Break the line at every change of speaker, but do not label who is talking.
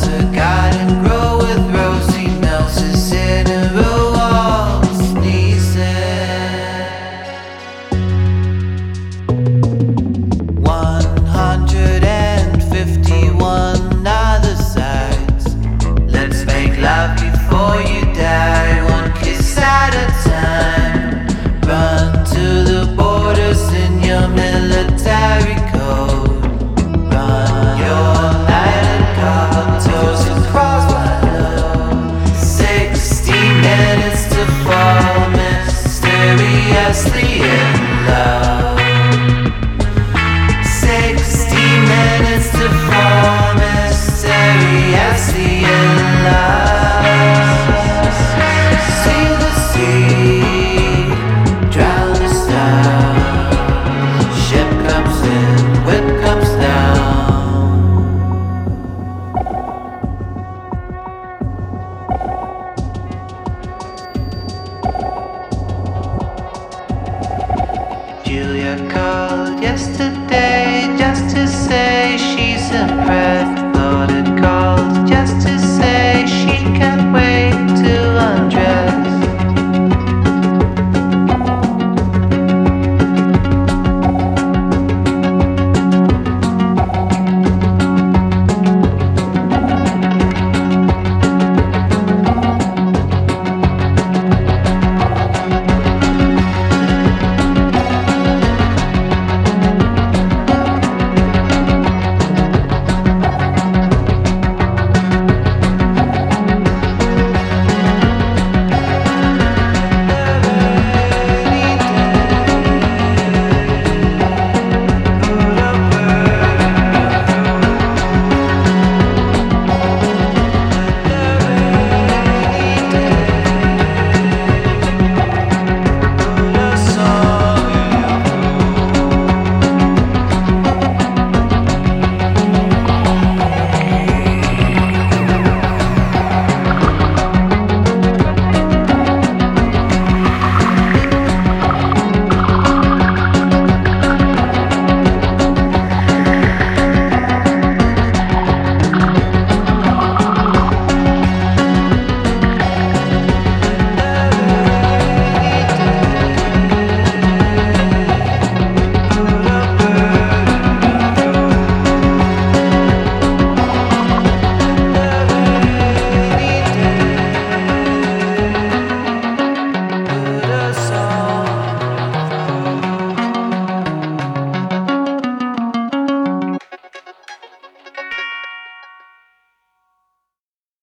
a garden grow with rosy noses in a row of sneezing. 151 other sides. Let's make love before you die, one kiss at a time. Run to the borders in your military code. Run your night comatose across my love. 60 minutes to fall mysteriously in love. 60 minutes to fall mysteriously in love. See the sea, drown the star. Ship comes in, whip comes down. Julia called yesterday just to say she's impressed.